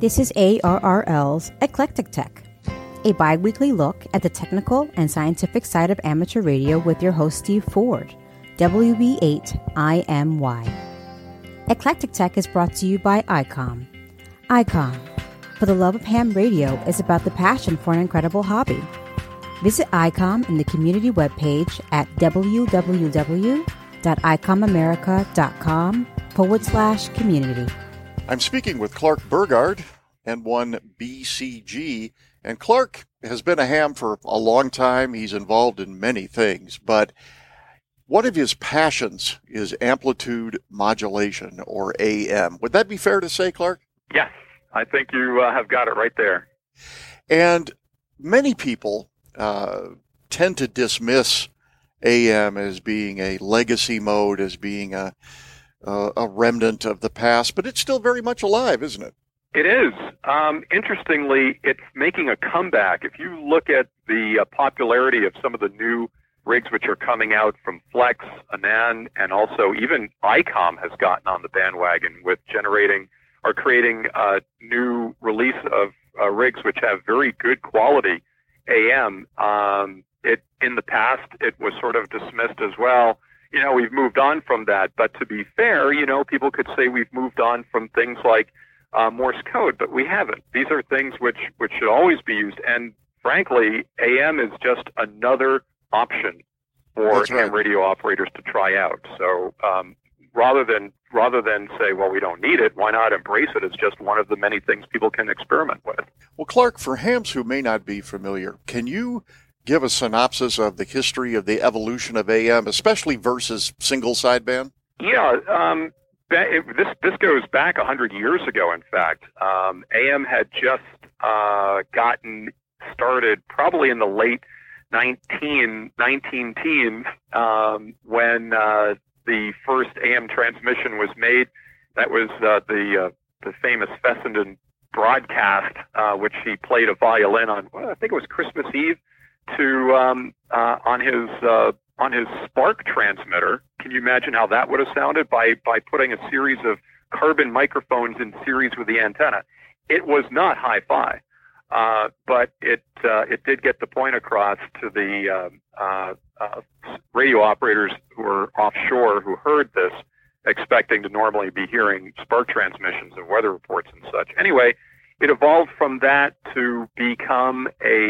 This is ARRL's Eclectic Tech, a bi-weekly look at the technical and scientific side of amateur radio with your host Steve Ford, WB8IMY. Eclectic Tech is brought to you by ICOM. ICOM, for the love of ham radio, is about the passion for an incredible hobby. Visit ICOM in the community webpage at www.icomamerica.com/community. I'm speaking with Clark Burgard, N1BCG, and Clark has been a ham for a long time. He's involved in many things, but one of his passions is amplitude modulation, or AM. Would that be fair to say, Clark? Yes, I think you have got it right there. And many people tend to dismiss AM as being a legacy mode, as being a remnant of the past, but it's still very much alive, isn't it? It is. Interestingly, it's making a comeback. If you look at the popularity of some of the new rigs which are coming out from Flex, Anand, and also even ICOM has gotten on the bandwagon with creating a new release of rigs which have very good quality AM. In the past, it was sort of dismissed as well. We've moved on from that. But to be fair, people could say we've moved on from things like Morse code, but we haven't. These are things which should always be used. And frankly, AM is just another option for ham radio operators to try out. So rather than say, well, we don't need it, why not embrace it as just one of the many things people can experiment with? Well, Clark, for hams who may not be familiar, can you give a synopsis of the history of the evolution of AM, especially versus single sideband? Yeah, this goes back 100 years ago, in fact. AM had just gotten started probably in the late 19 teens when the first AM transmission was made. That was the famous Fessenden broadcast, which he played a violin on, I think it was Christmas Eve, on his Spark transmitter. Can you imagine how that would have sounded by putting a series of carbon microphones in series with the antenna? It was not hi-fi, but it did get the point across to the radio operators who were offshore who heard this, expecting to normally be hearing Spark transmissions of weather reports and such. Anyway, it evolved from that to become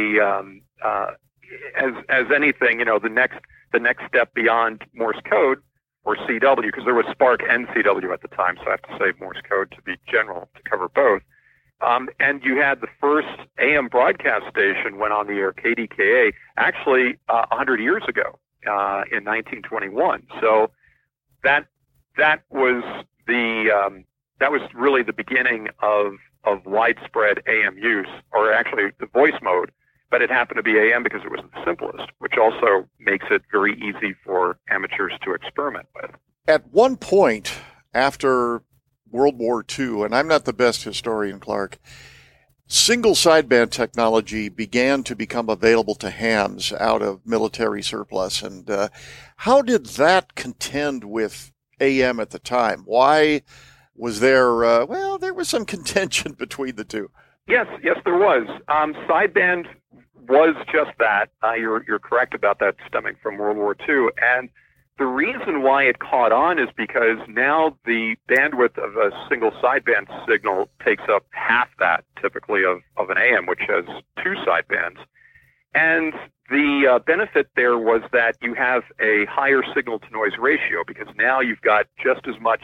as anything, the next step beyond Morse code, or CW, because there was Spark and CW at the time, so I have to say Morse code to be general, to cover both. And you had the first AM broadcast station went on the air, KDKA, actually 100 years ago, in 1921. So that was really the beginning of widespread AM use, or actually the voice mode. But it happened to be AM because it was the simplest, which also makes it very easy for amateurs to experiment with. At one point after World War II, and I'm not the best historian, Clark, single sideband technology began to become available to hams out of military surplus. And how did that contend with AM at the time? Why was there, there was some contention between the two. Yes, there was. Sideband was just that. You're correct about that, stemming from World War II. And the reason why it caught on is because now the bandwidth of a single sideband signal takes up half that, typically, of an AM, which has two sidebands. And the benefit there was that you have a higher signal-to-noise ratio, because now you've got just as much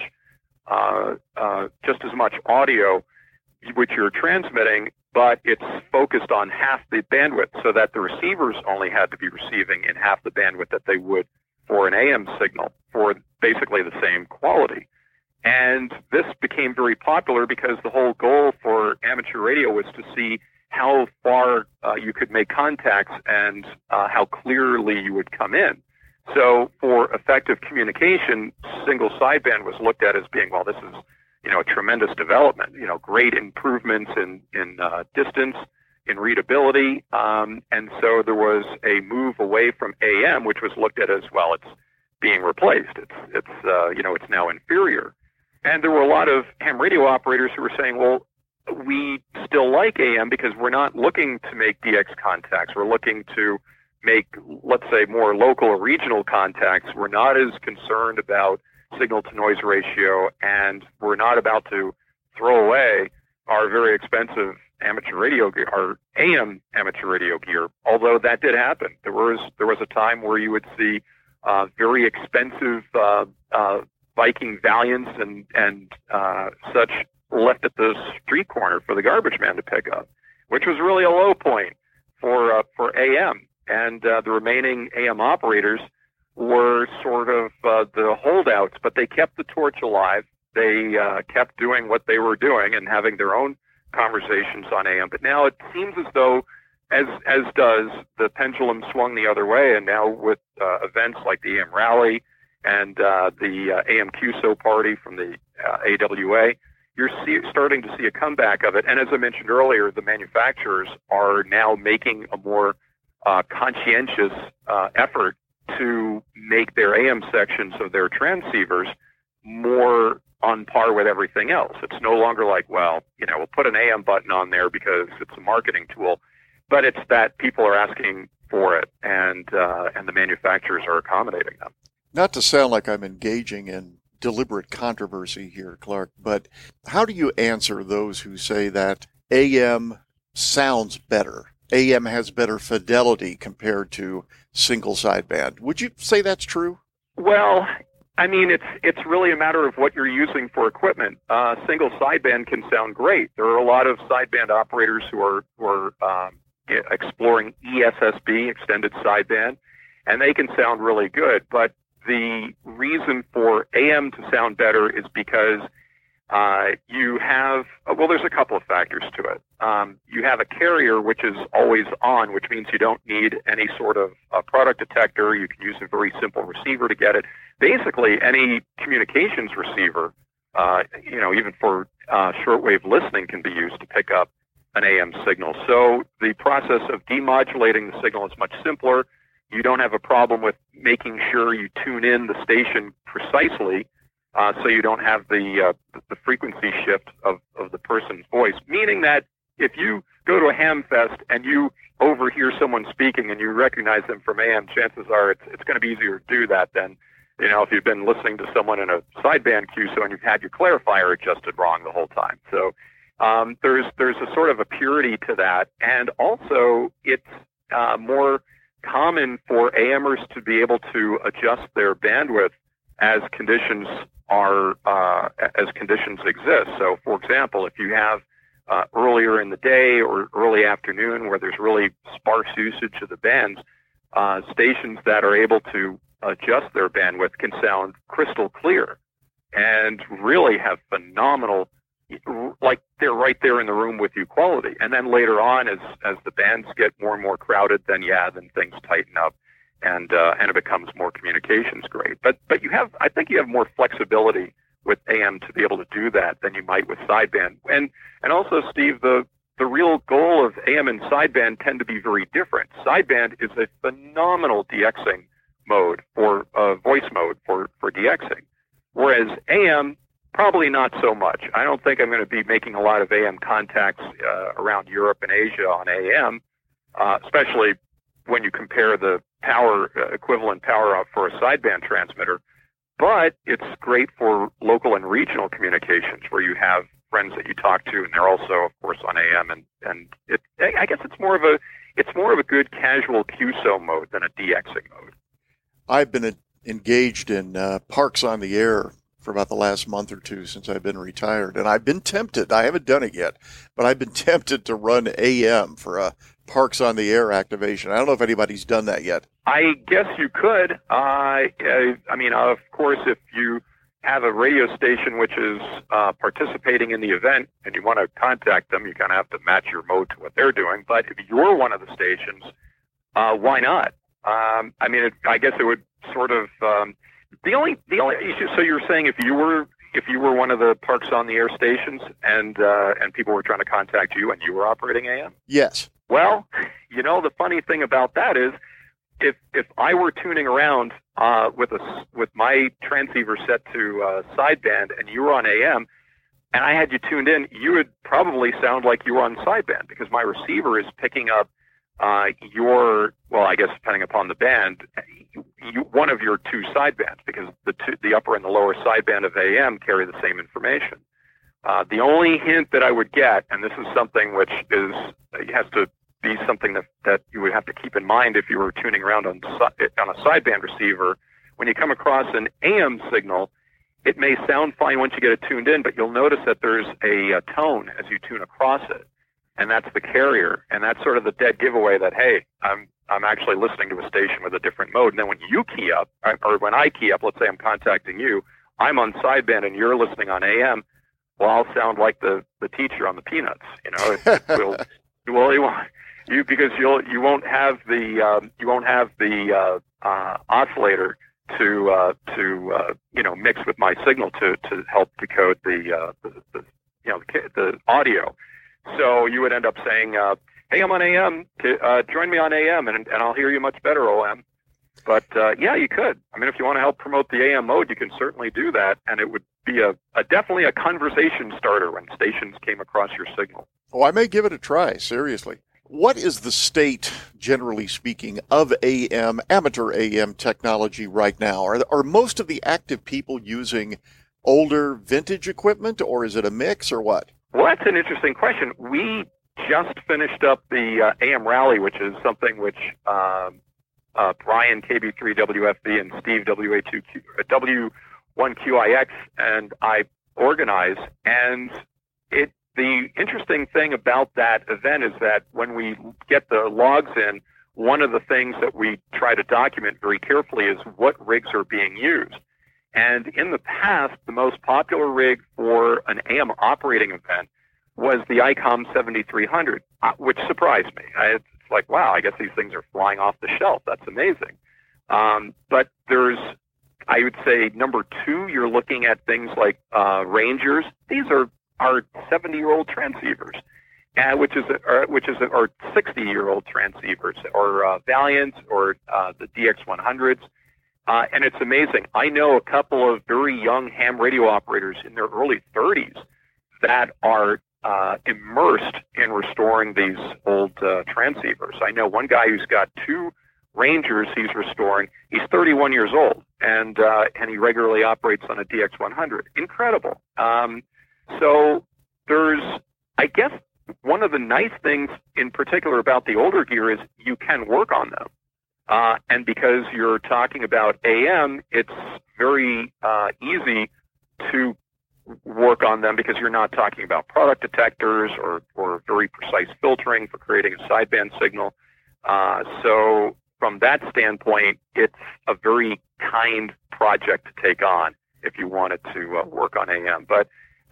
audio which you're transmitting, but it's focused on half the bandwidth, so that the receivers only had to be receiving in half the bandwidth that they would for an AM signal for basically the same quality. And this became very popular because the whole goal for amateur radio was to see how far you could make contacts and how clearly you would come in. So for effective communication, single sideband was looked at as being, well, this is a tremendous development, great improvements in distance, in readability. And so there was a move away from AM, which was looked at as, well, it's being replaced. It's now inferior. And there were a lot of ham radio operators who were saying, well, we still like AM because we're not looking to make DX contacts. We're looking to make, let's say, more local or regional contacts. We're not as concerned about signal-to-noise ratio, and we're not about to throw away our very expensive amateur radio gear, our AM amateur radio gear, although that did happen. There was a time where you would see very expensive Viking Valiants and such left at the street corner for the garbage man to pick up, which was really a low point for AM. And the remaining AM operators were sort of the holdouts, but they kept the torch alive. They kept doing what they were doing and having their own conversations on AM. But now it seems as though, as does the pendulum swung the other way, and now with events like the AM Rally and the AM QSO party from the AWA, you're starting to see a comeback of it. And as I mentioned earlier, the manufacturers are now making a more conscientious effort to make their AM sections of their transceivers more on par with everything else. It's no longer like, well, we'll put an AM button on there because it's a marketing tool, but it's that people are asking for it, and the manufacturers are accommodating them. Not to sound like I'm engaging in deliberate controversy here, Clark, but how do you answer those who say that AM sounds better? AM has better fidelity compared to single sideband. Would you say that's true? Well, I mean, it's really a matter of what you're using for equipment. Single sideband can sound great. There are a lot of sideband operators who are exploring ESSB, extended sideband, and they can sound really good. But the reason for AM to sound better is because you have, there's a couple of factors to it. You have a carrier which is always on, which means you don't need any sort of product detector. You can use a very simple receiver to get it. Basically, any communications receiver, even for shortwave listening, can be used to pick up an AM signal. So the process of demodulating the signal is much simpler. You don't have a problem with making sure you tune in the station precisely, so you don't have the frequency shift of the person's voice. Meaning that if you go to a ham fest and you overhear someone speaking and you recognize them from AM, chances are it's going to be easier to do that than if you've been listening to someone in a sideband QSO and you've had your clarifier adjusted wrong the whole time. So there's a sort of a purity to that, and also it's more common for AMers to be able to adjust their bandwidth as conditions exist. So, for example, if you have earlier in the day or early afternoon where there's really sparse usage of the bands, stations that are able to adjust their bandwidth can sound crystal clear and really have phenomenal, like they're right there in the room with you quality. And then later on, as the bands get more and more crowded, then things tighten up and it becomes more communications great. But I think you have more flexibility with AM to be able to do that than you might with sideband. And also, Steve, the real goal of AM and sideband tend to be very different. Sideband is a phenomenal DXing mode for voice mode for DXing, whereas AM probably not so much. I don't think I'm going to be making a lot of AM contacts around Europe and Asia on AM, especially when you compare the power equivalent power for a sideband transmitter. But it's great for local and regional communications where you have friends that you talk to, and they're also, of course, on AM. And I guess it's more of a good casual QSO mode than a DXing mode. I've been engaged in Parks on the Air for about the last month or two since I've been retired, and I've been tempted. I haven't done it yet, but I've been tempted to run AM for a Parks on the Air activation. I don't know if anybody's done that yet. I guess you could. I mean, of course, if you have a radio station which is participating in the event and you want to contact them, you kind of have to match your mode to what they're doing. But if you're one of the stations, why not? I mean, I guess it would sort of the only issue. So you're saying if you were one of the Parks on the Air stations and people were trying to contact you and you were operating AM? Yes. Well, the funny thing about that is if I were tuning around with my transceiver set to sideband and you were on AM, and I had you tuned in, you would probably sound like you were on sideband because my receiver is picking up I guess depending upon the band, one of your two sidebands, because the upper and the lower sideband of AM carry the same information. The only hint that I would get, and this is something which has to be something that you would have to keep in mind if you were tuning around on a sideband receiver, when you come across an AM signal, it may sound fine once you get it tuned in, but you'll notice that there's a tone as you tune across it. And that's the carrier, and that's sort of the dead giveaway that, hey, I'm actually listening to a station with a different mode. And then when you key up, or when I key up, let's say I'm contacting you, I'm on sideband and you're listening on AM. Well, I'll sound like the teacher on the Peanuts, because you won't have the oscillator to mix with my signal to help decode the audio. So you would end up saying, hey, I'm on AM, join me on AM, and I'll hear you much better, OM. But, yeah, you could. I mean, if you want to help promote the AM mode, you can certainly do that, and it would be definitely a conversation starter when stations came across your signal. Oh, I may give it a try, seriously. What is the state, generally speaking, of amateur AM technology right now? Are most of the active people using older vintage equipment, or is it a mix, or what? Well, that's an interesting question. We just finished up the AM Rally, which is something which Brian KB3WFB and Steve W1QIX and I organize. And the interesting thing about that event is that when we get the logs in, one of the things that we try to document very carefully is what rigs are being used. And in the past, the most popular rig for an AM operating event was the ICOM 7300, which surprised me. It's like, wow, I guess these things are flying off the shelf. That's amazing. But there's, I would say, number two, you're looking at things like Rangers. These are 70-year-old transceivers, which is 60-year-old transceivers, or Valiant, or the DX100s. And it's amazing. I know a couple of very young ham radio operators in their early 30s that are immersed in restoring these old transceivers. I know one guy who's got two Rangers he's restoring. He's 31 years old, and he regularly operates on a DX100. Incredible. So there's, I guess, one of the nice things in particular about the older gear is you can work on them. And because you're talking about AM, it's very easy to work on them because you're not talking about product detectors or very precise filtering for creating a sideband signal. So from that standpoint, it's a very kind project to take on if you wanted to work on AM. But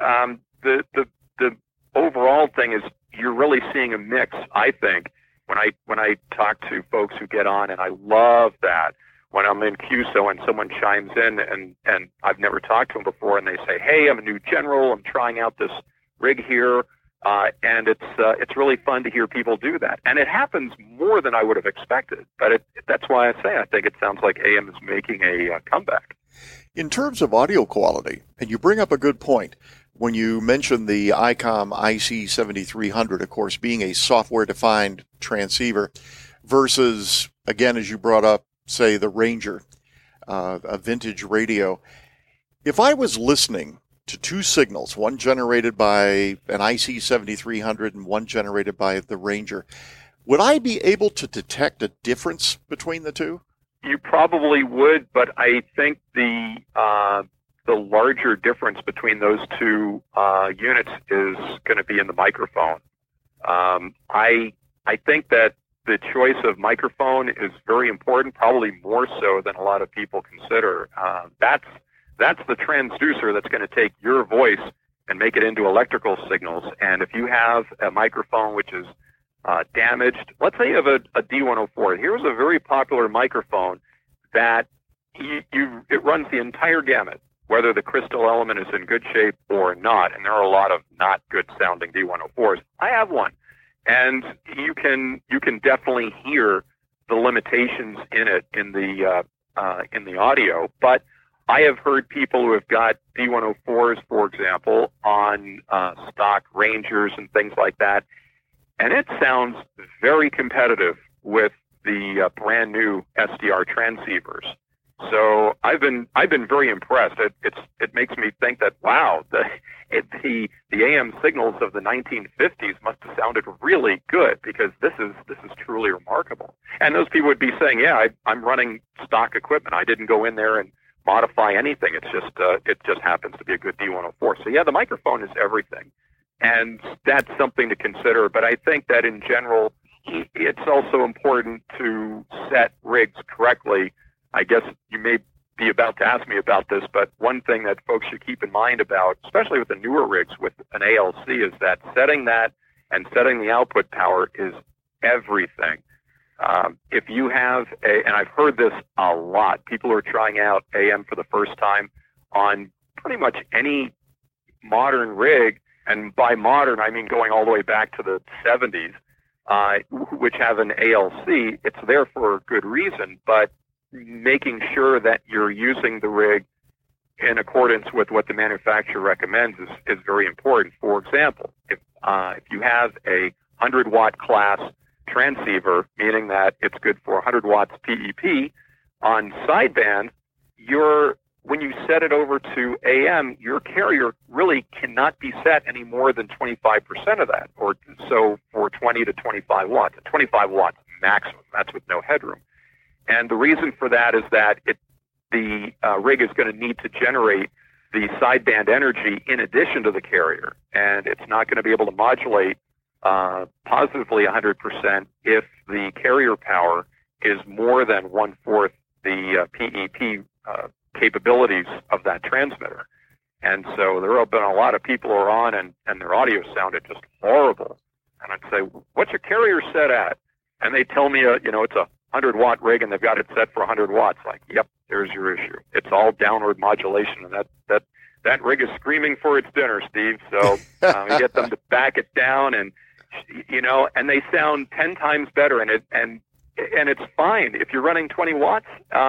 the overall thing is you're really seeing a mix, I think, when I talk to folks who get on, and I love that when I'm in QSO and someone chimes in and I've never talked to them before, and they say, hey, I'm a new general, I'm trying out this rig here, and it's really fun to hear people do that. And it happens more than I would have expected, but that's why I think it sounds like AM is making a comeback. In terms of audio quality, and you bring up a good point, when you mention the ICOM IC7300, of course, being a software-defined transceiver versus, again, as you brought up, say, the Ranger, a vintage radio. If I was listening to two signals, one generated by an IC7300 and one generated by the Ranger, would I be able to detect a difference between the two? You probably would, but I think the larger difference between those two units is going to be in the microphone. I think that the choice of microphone is very important, probably more so than a lot of people consider. That's the transducer that's going to take your voice and make it into electrical signals. And if you have a microphone which is damaged, let's say you have a D104. Here's a very popular microphone that it runs the entire gamut, whether the crystal element is in good shape or not. And there are a lot of not good sounding D104s. I have one. And you can definitely hear the limitations in it in the audio. But I have heard people who have got D104s, for example, on stock Rangers and things like that, and it sounds very competitive with the brand new SDR transceivers. So I've been very impressed. It makes me think that, wow, the AM signals of the 1950s must have sounded really good, because this is truly remarkable. And those people would be saying, yeah, I'm running stock equipment. I didn't go in there and modify anything. It's just it just happens to be a good D104. So yeah, the microphone is everything, and that's something to consider. But I think that in general, it's also important to set rigs correctly. I guess you may be about to ask me about this, but one thing that folks should keep in mind about, especially with the newer rigs with an ALC, is that setting that and setting the output power is everything. If you have and I've heard this a lot, people are trying out AM for the first time on pretty much any modern rig, and by modern I mean going all the way back to the 70s, which have an ALC. It's there for a good reason, but making sure that you're using the rig in accordance with what the manufacturer recommends is very important. For example, if you have a 100-watt class transceiver, meaning that it's good for 100 watts PEP on sideband, when you set it over to AM, your carrier really cannot be set any more than 25% of that, or so for 20 to 25 watts. 25 watts maximum. That's with no headroom. And the reason for that is that the rig is going to need to generate the sideband energy in addition to the carrier, and it's not going to be able to modulate positively 100% if the carrier power is more than 1/4 the PEP capabilities of that transmitter. And so there have been a lot of people who are on and their audio sounded just horrible. And I'd say, what's your carrier set at? And they tell me, it's a 100-watt rig and they've got it set for 100 watts. Like, yep, there's your issue. It's all downward modulation, and that rig is screaming for its dinner, Steve. So we get them to back it down, and and they sound 10 times better, and it's fine. If you're running 20 watts,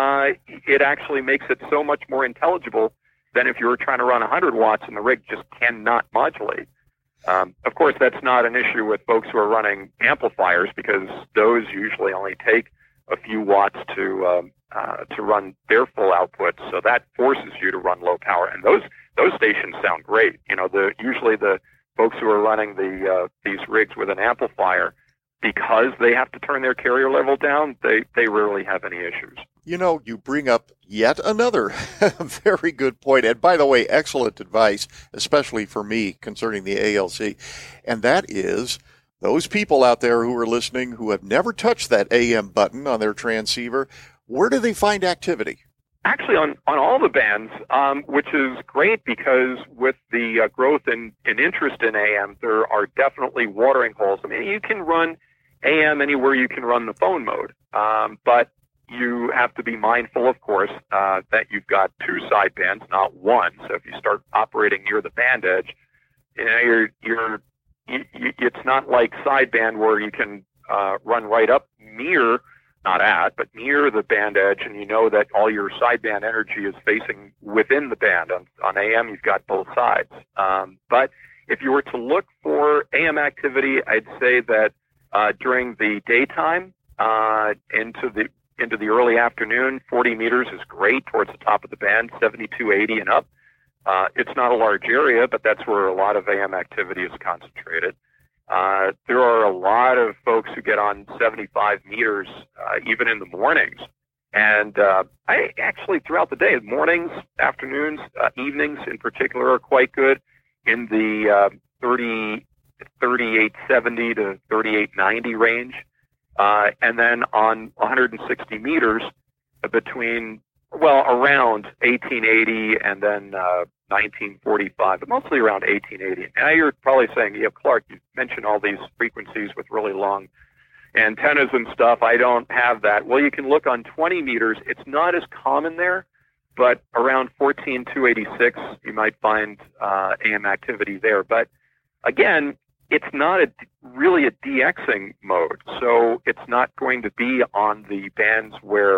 it actually makes it so much more intelligible than if you were trying to run 100 watts and the rig just cannot modulate. Of course, that's not an issue with folks who are running amplifiers, because those usually only take a few watts to run their full output. So that forces you to run low power, and those stations sound great. Usually the folks who are running these rigs with an amplifier, because they have to turn their carrier level down, they rarely have any issues. You bring up yet another very good point. And by the way, excellent advice, especially for me concerning the ALC. And that is, those people out there who are listening who have never touched that AM button on their transceiver, where do they find activity? Actually, on all the bands, which is great, because with the growth in interest in AM, there are definitely watering holes. I mean, you can run AM anywhere you can run the phone mode, but you have to be mindful, of course, that you've got two sidebands, not one. So if you start operating near the band edge, it's not like sideband where you can run right up near, not at, but near the band edge, and you know that all your sideband energy is facing within the band. On AM, you've got both sides. But if you were to look for AM activity, I'd say that during the daytime, into the early afternoon, 40 meters is great towards the top of the band, 72, 80 and up. It's not a large area, but that's where a lot of AM activity is concentrated. There are a lot of folks who get on 75 meters, even in the mornings. And I actually, throughout the day, mornings, afternoons, evenings in particular, are quite good in the 3870 to 3890 range. And then on 160 meters around 1880 and then 1945, but mostly around 1880. And now you're probably saying, Clark, you mentioned all these frequencies with really long antennas and stuff. I don't have that. Well, you can look on 20 meters. It's not as common there, but around 14286, you might find AM activity there. But again, it's not really a DXing mode, so it's not going to be on the bands where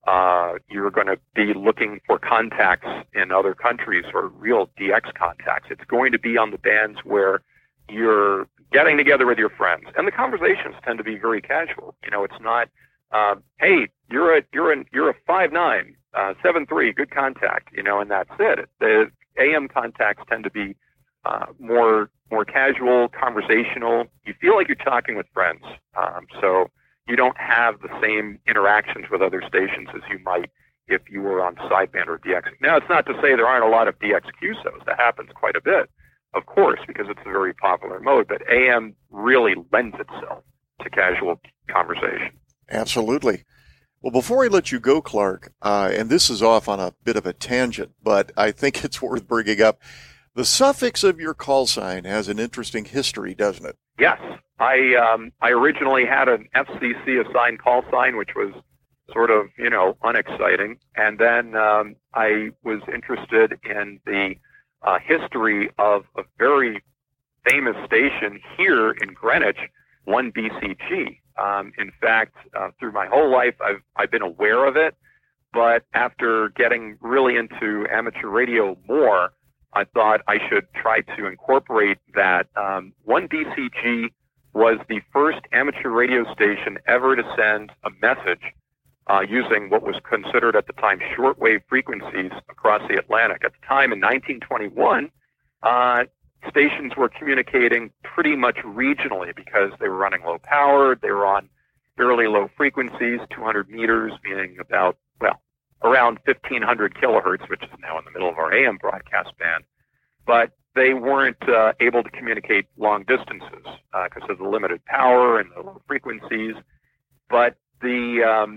You're going to be looking for contacts in other countries or real DX contacts. It's going to be on the bands where you're getting together with your friends, and the conversations tend to be very casual. It's not, hey, you're a 5'9", 7'3", good contact, and that's it. The AM contacts tend to be more casual, conversational. You feel like you're talking with friends, so you don't have the same interactions with other stations as you might if you were on sideband or DX. Now, it's not to say there aren't a lot of DX QSOs. That happens quite a bit, of course, because it's a very popular mode, but AM really lends itself to casual conversation. Absolutely. Well, before I let you go, Clark, and this is off on a bit of a tangent, but I think it's worth bringing up, the suffix of your call sign has an interesting history, doesn't it? Yes. I originally had an FCC assigned call sign, which was sort of, unexciting. And then I was interested in the history of a very famous station here in Greenwich, 1BCG. In fact, through my whole life, I've been aware of it. But after getting really into amateur radio more, I thought I should try to incorporate that. 1BCG was the first amateur radio station ever to send a message using what was considered at the time shortwave frequencies across the Atlantic. At the time, in 1921, stations were communicating pretty much regionally because they were running low power. They were on fairly low frequencies, 200 meters, meaning around 1,500 kilohertz, which is now in the middle of our AM broadcast band. But they weren't able to communicate long distances because of the limited power and the low frequencies. But the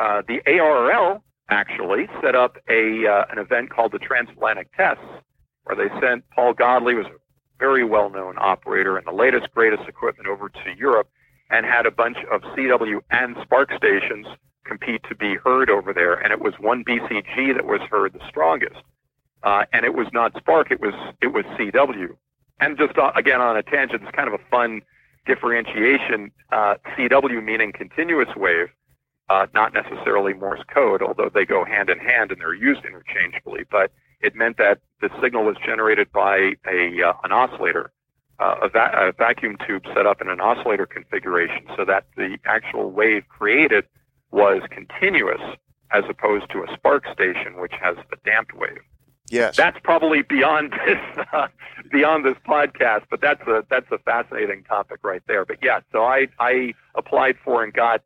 ARRL actually set up an event called the Transatlantic Tests, where they sent Paul Godley, was a very well-known operator, and the latest, greatest equipment over to Europe, and had a bunch of CW and Spark stations compete to be heard over there. And it was 1BCG that was heard the strongest. And it was not Spark, it was CW. And just, again, on a tangent, it's kind of a fun differentiation. CW meaning continuous wave, not necessarily Morse code, although they go hand in hand and they're used interchangeably. But it meant that the signal was generated by an oscillator, a vacuum tube set up in an oscillator configuration, so that the actual wave created was continuous, as opposed to a Spark station, which has a damped wave. Yes, that's probably beyond this podcast, but that's a fascinating topic right there. But yeah, so I applied for and got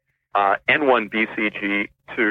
N1BCG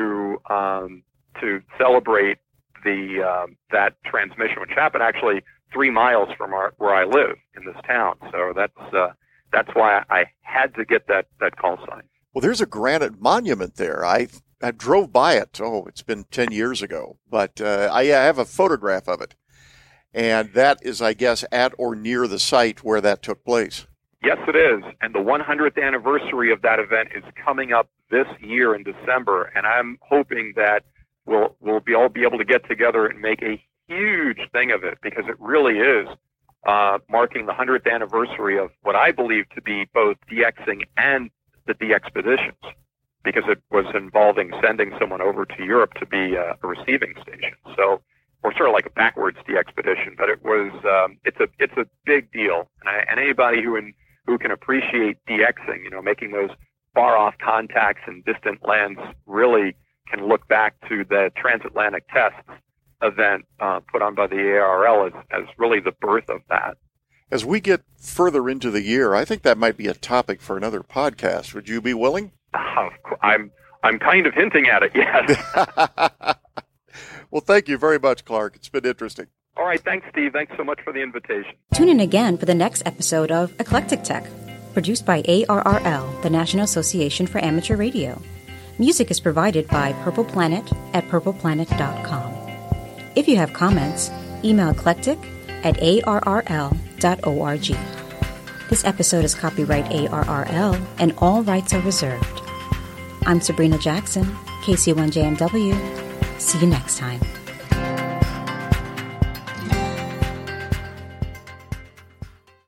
to celebrate that transmission, which happened actually 3 miles from where I live in this town. So that's why I had to get that call sign. Well, there's a granite monument there. I drove by it. Oh, it's been 10 years ago, but I have a photograph of it. And that is, I guess, at or near the site where that took place. Yes, it is. And the 100th anniversary of that event is coming up this year in December. And I'm hoping that we'll all be able to get together and make a huge thing of it, because it really is marking the 100th anniversary of what I believe to be both DXing and the DXpeditions, because it was involving sending someone over to Europe to be a receiving station. So, or sort of like a backwards DXpedition, but it was it's a big deal, and anybody who can appreciate DXing, making those far off contacts in distant lands, really can look back to the Transatlantic Tests event put on by the ARRL as really the birth of that. As we get further into the year, I think that might be a topic for another podcast. Would you be willing? I'm kind of hinting at it, yes. Well, thank you very much, Clark. It's been interesting. All right, thanks, Steve. Thanks so much for the invitation. Tune in again for the next episode of Eclectic Tech, produced by ARRL, the National Association for Amateur Radio. Music is provided by Purple Planet at purpleplanet.com. If you have comments, email eclectic@arrl.org. This episode is copyright ARRL, and all rights are reserved. I'm Sabrina Jackson, KC1JMW. See you next time.